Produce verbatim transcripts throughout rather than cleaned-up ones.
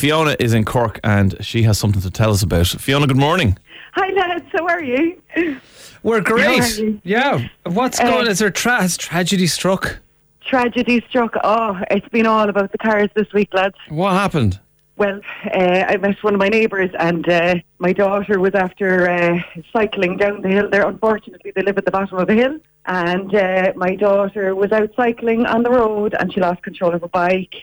Fiona is in Cork and she has something to tell us about. Fiona, good morning. Hi lads, how are you? We're great. you? Yeah. What's Uh, going on? Is there tra- has tragedy struck? Tragedy struck. Oh, it's been all about the cars this week, lads. What happened? Well, uh, I met one of my neighbours and uh, my daughter was after uh, cycling down the hill there. Unfortunately, they live at the bottom of the hill. And uh, my daughter was out cycling on the road and she lost control of her bike.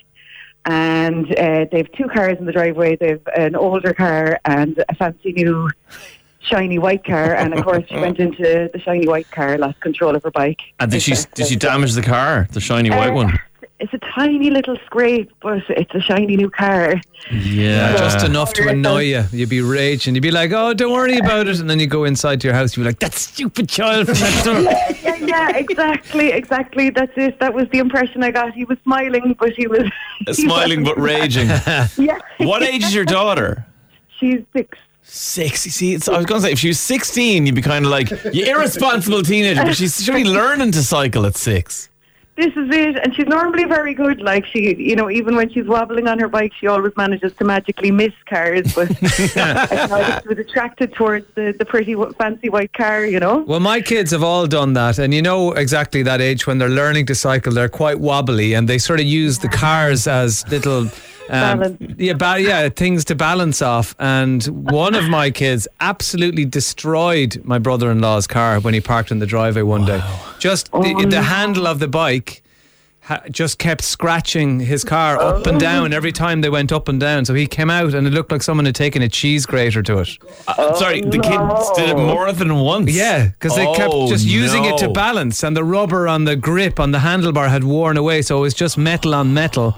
And uh, they have two cars in the driveway. They have an older car and a fancy new shiny white car. And of course, she went into the shiny white car, lost control of her bike. And did she did she damage the car, the shiny white Uh, one? It's a tiny little scrape, but it's a shiny new car. Yeah. Just enough to annoy you. You'd be raging. You'd be like, oh, don't worry about it. And then you go inside to your house. You'd be like, that stupid child from next door. yeah, yeah, yeah, exactly, exactly. That's it. That was the impression I got. He was smiling, but he was... he Smiling but wasn't. raging. Yeah. What age is your daughter? She's six. Six. You see, it's, I was going to say, if she was sixteen, you'd be kind of like, you irresponsible teenager, but she's surely learning to cycle at six. This is it, and she's normally very good. Like she, you know, even when she's wobbling on her bike, she always manages to magically miss cars. But I thought she was attracted towards the, the pretty w- fancy white car, you know. Well, my kids have all done that. And you know exactly that age when they're learning to cycle, they're quite wobbly and they sort of use the cars as little... Um, Balance. yeah, ba- yeah, things to balance off. And one of my kids absolutely destroyed my brother-in-law's car when he parked in the driveway one day. Just Oh, the, the no. handle of the bike ha- just kept scratching his car up and down every time they went up and down. So he came out and it looked like someone had taken a cheese grater to it. Uh, sorry, the kids did it more than once. Yeah, because they kept Oh, just using it to no. balance, and the rubber on the grip on the handlebar had worn away, so it was just metal on metal.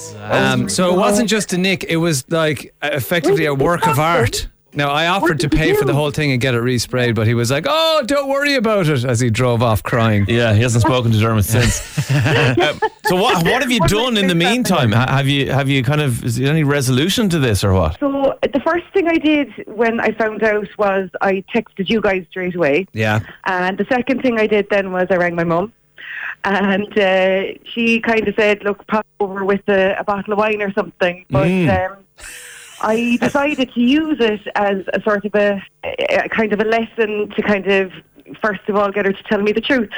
Um, so it wasn't just a nick; it was like effectively a work of art. Now I offered to pay for the whole thing and get it resprayed, but he was like, "Oh, don't worry about it," as he drove off crying. Yeah, he hasn't spoken to Dermot since. Um, so what what have you done in the meantime? Ha- Have you have you kind of is there any resolution to this or what? So the first thing I did when I found out was I texted you guys straight away. Yeah. And the second thing I did then was I rang my mum. And uh, she kind of said, look, pop over with a, a bottle of wine or something. But Mm. um, I decided to use it as a sort of a, a kind of a lesson to kind of, first of all, get her to tell me the truth.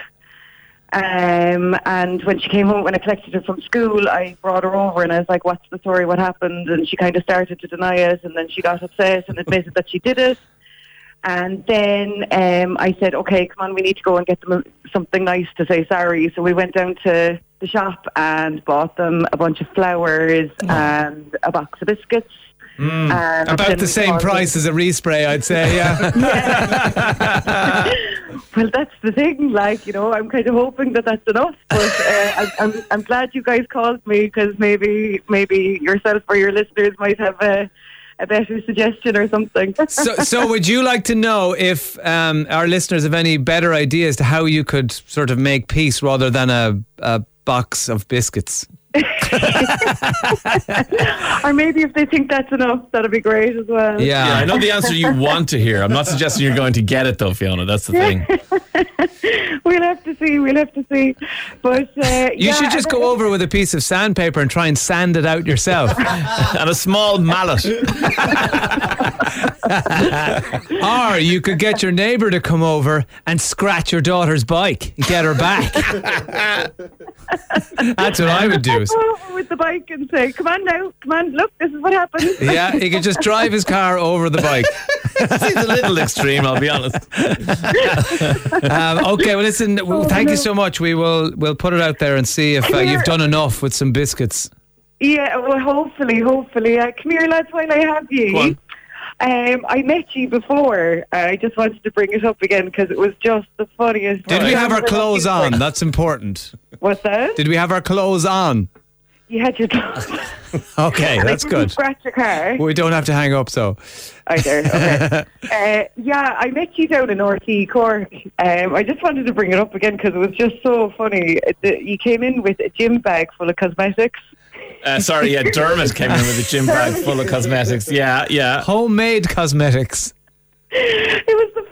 Um, and when she came home, when I collected her from school, I brought her over and I was like, what's the story, what happened? And she kind of started to deny it, and then she got upset and admitted that she did it. And then um, I said, okay, come on, we need to go and get them something nice to say sorry. So we went down to the shop and bought them a bunch of flowers and a box of biscuits. And About then the we same called price as a respray, I'd say, yeah. Well, that's the thing. Like, you know, I'm kind of hoping that that's enough. But uh, I'm, I'm, I'm glad you guys called me because maybe, maybe yourself or your listeners might have a, a better suggestion or something. So, so would you like to know if um, our listeners have any better ideas to how you could sort of make peace rather than a, a box of biscuits? Or maybe if they think that's enough, that'd be great as well. Yeah. Yeah, I know the answer you want to hear. I'm not suggesting you're going to get it though, Fiona. That's the thing. We'll have to see. We'll have to see. But uh, You yeah, should just and go over with a piece of sandpaper and try and sand it out yourself. And a small mallet. Or you could get your neighbour to come over and scratch your daughter's bike and get her back. That's what I would do. Go over with the bike and say, "Come on now, come on, look, this is what happened." Yeah, he could just drive his car over the bike. Seems a little extreme, I'll be honest. Um, okay, well, listen. w- Thank you so much. We will we'll put it out there and see if uh, you've done enough with some biscuits. Yeah, well, hopefully, hopefully. Uh, come here, lads, while I have you. Go on. Um, I met you before. I just wanted to bring it up again because it was just the funniest. Did we have our clothes on? That's important. What's that? Did we have our clothes on? You had your clothes. Okay, that's Did you good. scratch your car? We don't have to hang up, so. Either. Okay. uh, yeah, I met you down in North E Cork. Um, I just wanted to bring it up again because it was just so funny. It- the- You came in with a gym bag full of cosmetics. Uh, sorry, yeah, Dermot came in with a gym bag full of cosmetics. Yeah, yeah. Homemade cosmetics. It was the funniest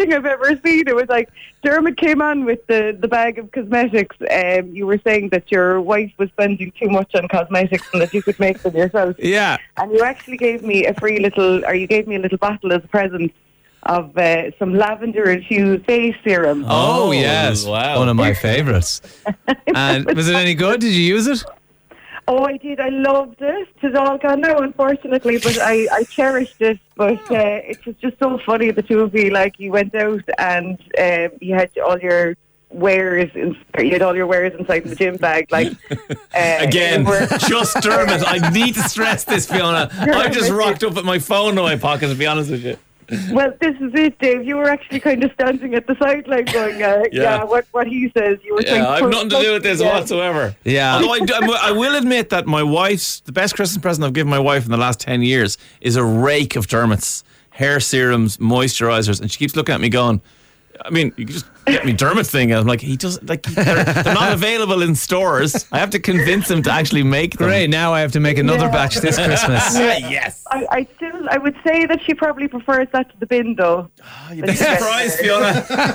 thing I've ever seen. It was like Dermot came on with the, the bag of cosmetics. Um, you were saying that your wife was spending too much on cosmetics and that you could make them yourself. Yeah. And you actually gave me a free little, or you gave me a little bottle as a present of uh, some lavender infused face serum. Oh, oh yes, wow. One of my favourites. And was it any good? Did you use it? Oh, I did. I loved it. It's all gone now, unfortunately, but I, I cherished it. But uh, it was just so funny, the two of you. Like, you went out and um, you had all your wares, in, you had all your wares inside the gym bag. Like uh, Again, were- just Dermot. I need to stress this, Fiona. I just rocked up with my phone in my pocket, to be honest with you. Well, this is it, Dave. You were actually kind of standing at the sideline going, uh, yeah. yeah, what, what he says. You were Yeah, I have nothing to do with this yeah. whatsoever. Yeah. Although I, do- I will admit that my wife's, the best Christmas present I've given my wife in the last ten years is a rake of Dermot's hair serums, moisturisers, and she keeps looking at me going, I mean, you can just get me Dermot thing. And I'm like, he doesn't, like, they're, they're not available in stores. I have to convince him to actually make them. Great, now I have to make another Yeah. batch this Christmas. Yes. I, I still, I would say that she probably prefers that to the bin, though. Oh, you'd be surprised, Fiona.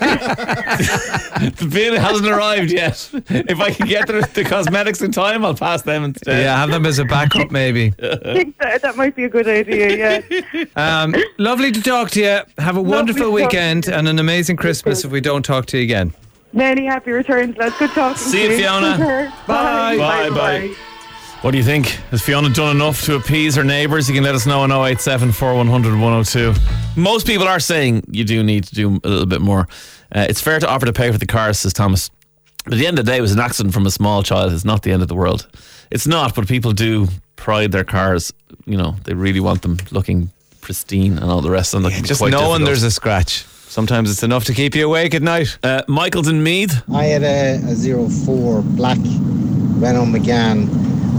The bin hasn't arrived yet. If I can get the, the cosmetics in time, I'll pass them instead. Yeah, have them as a backup maybe. I think that, that might be a good idea, yeah. Um, lovely to talk to you. Have a wonderful to talk to weekend you. and an amazing Christmas if we don't talk to you again. Many happy returns, lads. Good talking See to you, Fiona. Take care. Bye. Bye, bye. What do you think? Has Fiona done enough to appease her neighbours? You can let us know on oh eight seven, four one zero zero, one oh two. Most people are saying you do need to do a little bit more. Uh, it's fair to offer to pay for the car, says Thomas. But at the end of the day, it was an accident from a small child. It's not the end of the world. It's not, but people do pride their cars. You know, they really want them looking pristine and all the rest. And yeah, Just knowing there's a scratch. Sometimes it's enough to keep you awake at night. Uh, Michael's in Meath. I had a, a zero four black Renault Megane,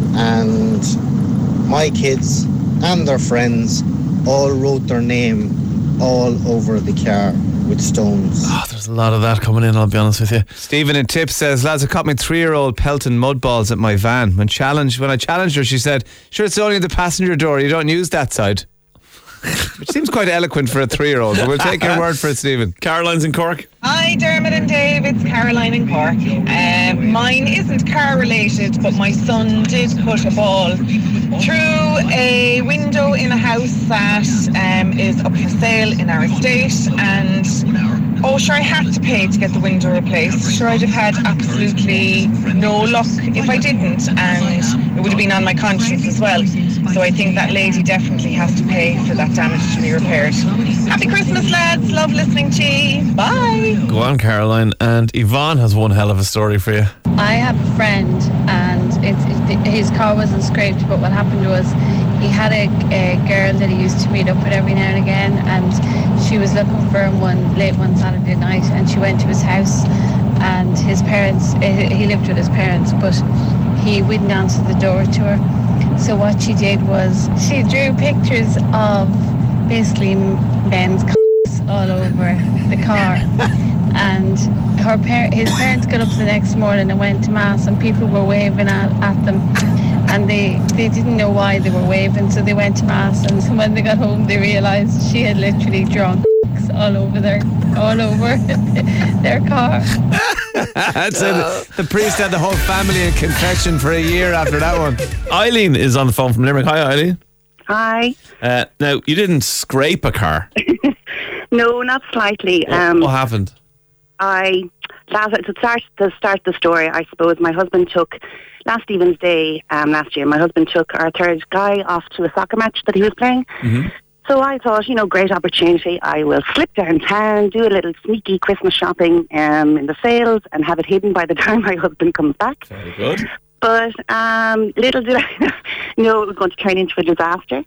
and my kids and their friends all wrote their name all over the car with stones. Oh, there's a lot of that coming in, I'll be honest with you. Stephen in Tip says, lads, I caught my three-year-old pelting mud balls at my van. When challenged, when I challenged her, she said, sure, it's only the passenger door, you don't use that side. Which seems quite eloquent for a three-year-old, but we'll take your word for it, Stephen. Caroline's in Cork. Hi Dermot and Dave, it's Caroline in Cork. Um, mine isn't car related, but my son did put a ball through a window in a house that um, is up for sale in our estate, and oh sure, I had to pay to get the window replaced. Sure, I'd have had absolutely no luck if I didn't, and it would have been on my conscience as well. So I think that lady definitely has to pay for that damage to be repaired. Happy Christmas, lads. Love listening to you. Bye. Go on, Caroline. And Yvonne has one hell of a story for you. I have a friend, and it's, it, his car wasn't scraped, but what happened was he had a, a girl that he used to meet up with every now and again, and she was looking for him one late one Saturday night, and she went to his house, and his parents, he lived with his parents, but he wouldn't answer the door to her. So what she did was she drew pictures of basically men's c***s all over the car, and her par- his parents got up the next morning and went to mass, and people were waving at, at them, and they, they didn't know why they were waving, so they went to mass, and when they got home they realised she had literally drawn c***s all over their all over their car. That's it. The priest had the whole family in confession for a year after that one. Eileen is on the phone from Limerick. Hi, Eileen. Hi. Uh, now, you didn't scrape a car. No, not slightly. Um, what happened? I last to start to start the story. I suppose my husband took last Stephen's Day um, last year. My husband took our third guy off to a soccer match that he was playing. Mm-hmm. So I thought, you know, great opportunity. I will slip downtown, do a little sneaky Christmas shopping um, in the sales, and have it hidden by the time my husband comes back. Very good. But um, little did I know it was going to turn into a disaster.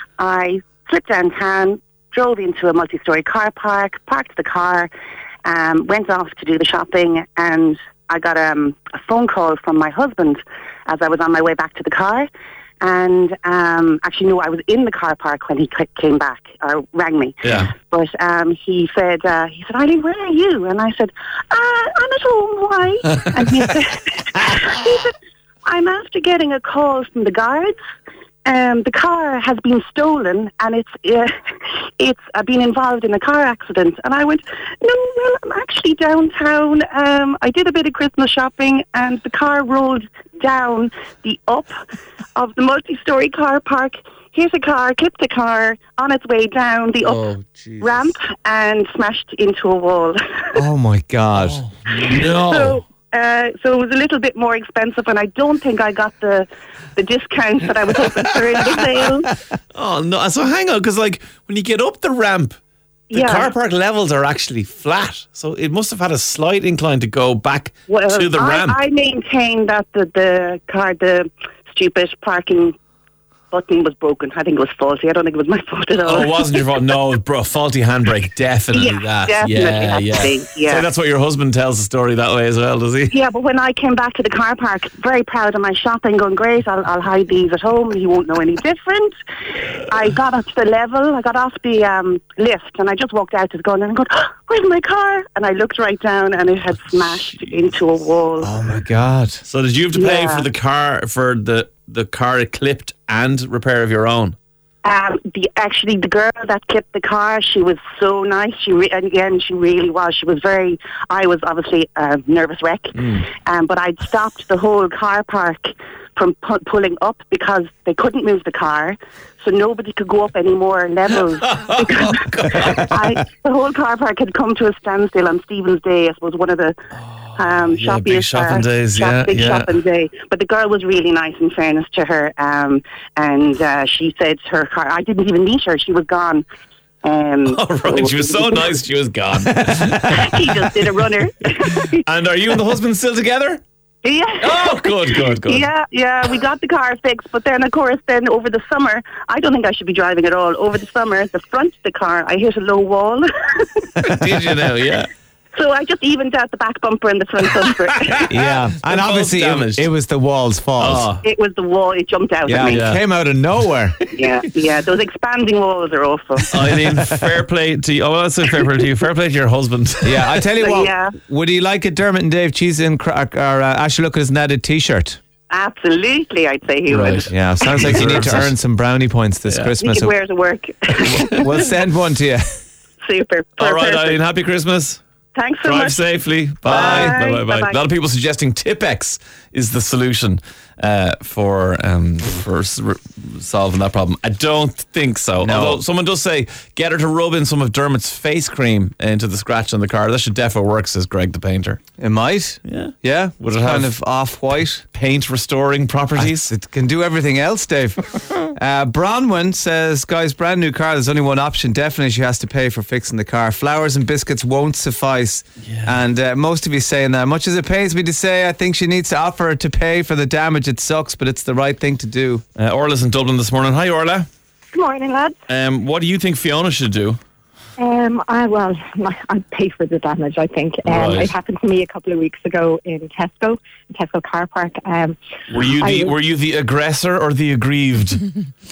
I slipped downtown, drove into a multi-storey car park, parked the car, um, went off to do the shopping, and I got um, a phone call from my husband as I was on my way back to the car. And um, actually, no, I was in the car park when he c- came back, or rang me. Yeah. But um, he said, uh, he said, Eileen, where are you? And I said, uh, I'm at home, why? And he said, he said, I'm after getting a call from the guards um, the car has been stolen and it's uh, it's uh, been involved in a car accident. And I went, no, well, I'm actually downtown. Um, I did a bit of Christmas shopping and the car rolled down the up of the multi-storey car park. Here's a car, clipped a car on its way down the up Oh, Jesus. ramp and smashed into a wall. Oh my God. No. So, uh, so it was a little bit more expensive, and I don't think I got the the discount that I was hoping for in the sale. Oh, no. So hang on, because like when you get up the ramp, the Yeah. car park levels are actually flat. So it must have had a slight incline to go back Well, to the I, ramp. I maintain that the, the car, the stupid parking button was broken. I think it was faulty. I don't think it was my fault at all. Oh, it wasn't your fault. No, bro, faulty handbrake. Definitely Yeah, that. definitely yeah, has to yeah. be, yeah. So that's what your husband tells the story that way as well, does he? Yeah, but when I came back to the car park, very proud of my shopping, going, great, I'll, I'll hide these at home, he won't know any different. I got up to the level, I got off the um, lift, and I just walked out to the gun and I go, oh, where's my car? And I looked right down and it had smashed into a wall. Oh my God. So did you have to pay Yeah. for the car, for the, the car it clipped and repair of your own? Um, the actually the girl that clipped the car, she was so nice. She re- and again, she really was. She was very. I was obviously a nervous wreck, um, but I'd stopped the whole car park from pu- pulling up because they couldn't move the car, so nobody could go up any more levels. because I, the whole car park had come to a standstill on Stephen's Day. I suppose one of the. Um, yeah, shoppiest, big shopping uh, days, shop- yeah, big yeah. shopping day. But the girl was really nice, in fairness to her. Um, and uh, she said her car. I didn't even meet her; she was gone. Um, Oh, right. She was so nice, she was gone. She just did a runner. And are you and the husband still together? Yeah. Oh, good, good, good. Yeah, yeah, we got the car fixed, but then, of course, then over the summer, I don't think I should be driving at all. Over the summer, the front of the car, I hit a low wall. Did you know? Yeah. So I just evened out the back bumper and the front bumper. Yeah. And both obviously it, damaged. it was the wall's fault. Oh, It was the wall, it jumped out Yeah, at me. it came out of nowhere. Yeah, yeah, those expanding walls are awful. Eileen, fair play to you. Oh, well, that's a fair play to you. Fair play to your husband. Yeah, I tell you So, what, yeah. would he like a Dermot and Dave cheese and cra- or uh, Ashley Lucas netted t-shirt? Absolutely, I'd say he Right. would. Yeah, sounds like you need to earn some brownie points this Yeah. He Christmas. could wear to work. We'll send one to you. Super. All right, Perfect. Eileen, happy Christmas. Thanks so Drive much. safely. Bye. Bye. Bye. Bye. Bye. Bye-bye. A lot of people suggesting Tipex is the solution uh, for um, for s- r- solving that problem. I don't think so. No. Although someone does say get her to rub in some of Dermot's face cream into the scratch on the car. That should defo work, says Greg the painter. It might. Yeah. Yeah. Would It's it kind have- of off-white? Paint restoring properties. It can do everything else, Dave. uh, Bronwyn says, guys, brand new car, there's only one option. Definitely she has to pay for fixing the car. Flowers and biscuits won't suffice. And uh, most of you saying that. Much as it pains me to say, I think she needs to offer to pay for the damage. It sucks, but it's the right thing to do. Uh, Orla's in Dublin this morning. Hi, Orla. Good morning, lads. Um, what do you think Fiona should do? Um, I, well, I'd pay for the damage, I think. Um, Right. It happened to me a couple of weeks ago in Tesco, Tesco car park. Um, Were you I the was- Were you the aggressor or the aggrieved?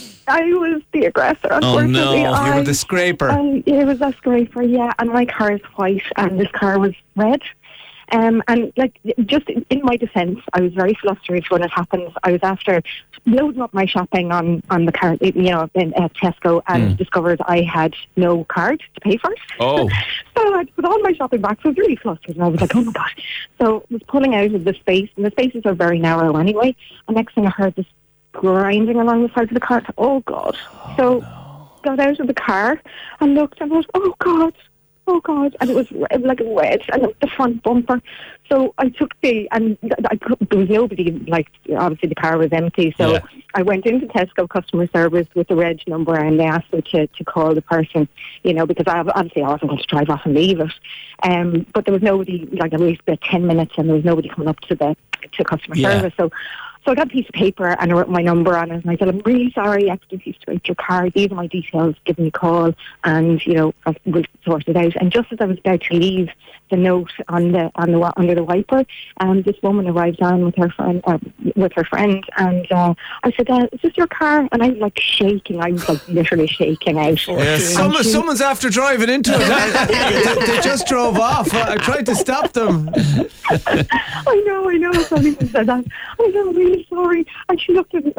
I was the aggressor, unfortunately. Oh, no. You I, were the scraper. Um, yeah, it was a scraper, yeah. And my car is white and this car was red. Um, and like, just in my defence, I was very flustered when it happened. I was after loading up my shopping on, on the car, you know, in uh, Tesco, and discovered I had no card to pay for it. Oh. So I put all my shopping back. So I was really flustered, and I was like, "Oh my god!" So I was pulling out of the space, and the spaces are very narrow anyway. And next thing I heard this grinding along the side of the car. Oh god! Oh, so no. Got out of the car and looked, and I was, "Oh god!" Oh God! And it was red, like red, and it was the front bumper. So I took the, and I, there was nobody. Like obviously the car was empty. So Yeah. I went into Tesco customer service with the reg number, and they asked me to, to call the person, you know, because I obviously I wasn't going to drive off and leave it. Um, but there was nobody. Like at least about ten minutes, and there was nobody coming up to the to customer Yeah. service. So. So I got a piece of paper and I wrote my number on it, and I said, "I'm really sorry, I accidentally scraped your car. These are my details. Give me a call, and you know we'll sort it out." And just as I was about to leave the note on the on the under the wiper, um, this woman arrived on with her friend, uh, with her friend, and uh, I said, uh, "Is this your car?" And I was like shaking. I was like literally shaking out. Yeah, And someone, she- someone's after driving into it. they, they just drove off. I tried to stop them. I know, I know. Somebody said that. I said, "I'm really sorry." And she looked at me like,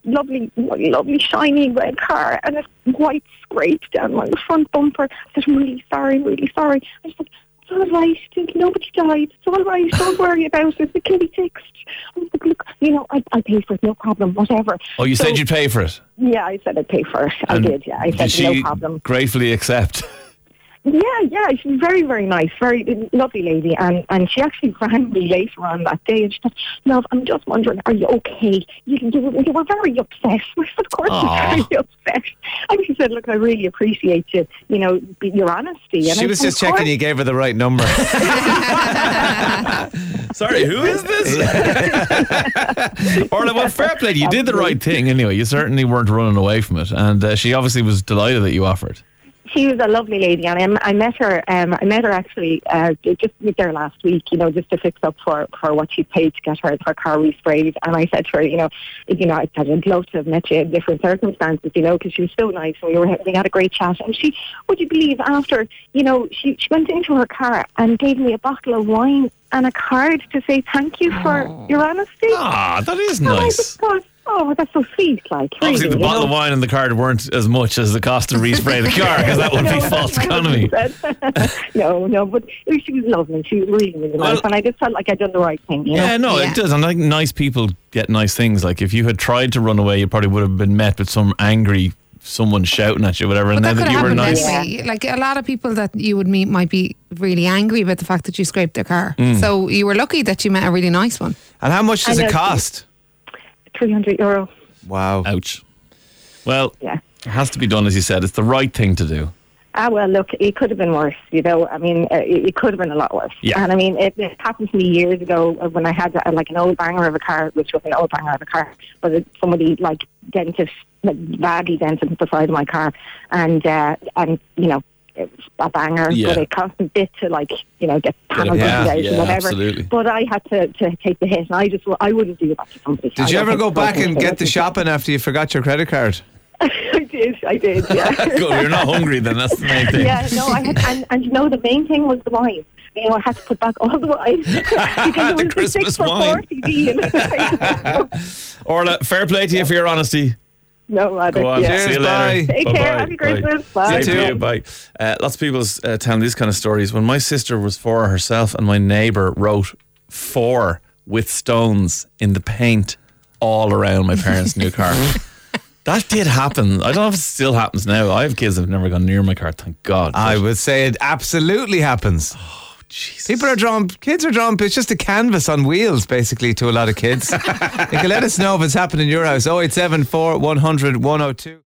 lovely, lovely, shiny red car and a white scrape down my front bumper. I said, I'm really sorry, really sorry. I said, it's all right, nobody died. It's all right, don't worry about it. It can be fixed. I was like, look, you know, I, I'll pay for it, no problem, whatever. Oh, you so, said you'd pay for it? Yeah, I said I'd pay for it. I And did, yeah. I did said, she no problem. gratefully accept? Yeah, yeah, she's very, very nice, very lovely lady, and, and she actually rang me later on that day, and she said, "Love, I'm just wondering, are you okay? You, you, you were very upset." I said, "Of course, Aww. I'm very upset." And she said, "Look, I really appreciate you, you know, your honesty." And She I was said, just "Of course." checking you gave her the right number. Sorry, who is this? Orla, well, fair play. You did the right thing anyway. You certainly weren't running away from it, and uh, she obviously was delighted that you offered. She was a lovely lady, and I, I met her. Um, I met her actually uh, just there last week. You know, just to fix up for, for what she paid to get her her car resprayed. And I said to her, you know, you know, I said I'd love to have met you in different circumstances, you know, because she was so nice, and we were we had a great chat. And she, would you believe, after you know, she she went into her car and gave me a bottle of wine and a card to say thank you for oh. your honesty. Ah, that is and nice. I just thought, oh, that's so sweet. Like, obviously, really, the bottle know? of wine and the card weren't as much as the cost to respray the car, because that would No, be false that's what economy. no, no, but she was lovely. She was really, really Well, nice, and I just felt like I'd done the right thing. You know? Yeah, no, Yeah. it does. And I think nice people get nice things. Like if you had tried to run away, you probably would have been met with some angry someone shouting at you, whatever. But and that now could that you have were happened nice. anyway. Like a lot of people that you would meet might be really angry about the fact that you scraped their car. Mm. So you were lucky that you met a really nice one. And how much does I it know. cost? Three hundred euro. Wow. Ouch. Well, Yeah. it has to be done, as you said. It's the right thing to do. Ah, well, look, it could have been worse, you know. I mean, uh, it, it could have been a lot worse. Yeah. And I mean, it, it happened to me years ago when I had uh, like an old banger of a car, which was an old banger of a car, but it, somebody like dented, like, badly dented the side of my car, and uh, and you know, it was a banger, Yeah. but it cost a bit to like you know get panels yeah, out yeah, and whatever. absolutely. But I had to, to take the hit, and I just I wouldn't do that to somebody. Did you ever go back and get the shopping after you forgot your credit card? I did, I did, yeah. Good, you're not hungry then. That's the main thing. Yeah, no, I had, and, and you know, the main thing was the wine. You know, I had to put back all the wine because it The was Christmas six for wine. forty deal. Orla, fair play to you for your honesty. No, I Go on. yeah. See you Cheers, later. bye. Take Bye-bye. care. Happy Bye. Christmas. Bye. Same to you. Bye. Uh, lots of people uh, telling these kind of stories. When my sister was four herself, and my neighbour wrote "four" with stones in the paint all around my parents' new car. That did happen. I don't know if it still happens now. I have kids that have never gone near my car, thank God. I would say it absolutely happens. Jesus. People are drawn, kids are drawn, it's just a canvas on wheels basically to a lot of kids. You can let us know if it's happened in your house. oh eight seven four, one hundred, one oh two